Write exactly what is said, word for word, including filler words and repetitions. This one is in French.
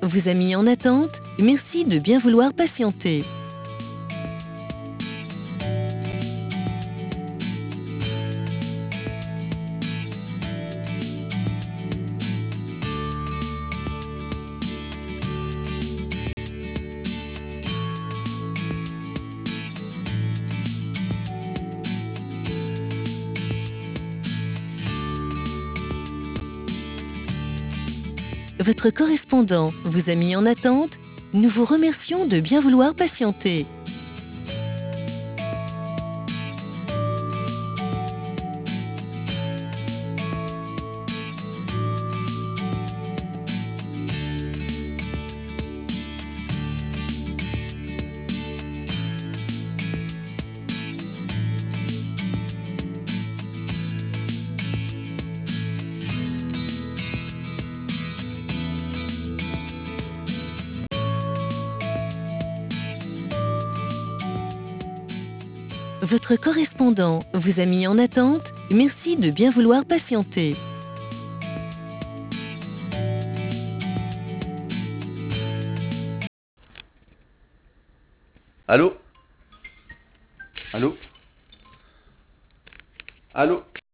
vous a mis en attente. Merci de bien vouloir patienter. Votre correspondant vous a mis en attente. Nous vous remercions de bien vouloir patienter. Votre correspondant vous a mis en attente. Merci de bien vouloir patienter. Allô? Allô? Allô?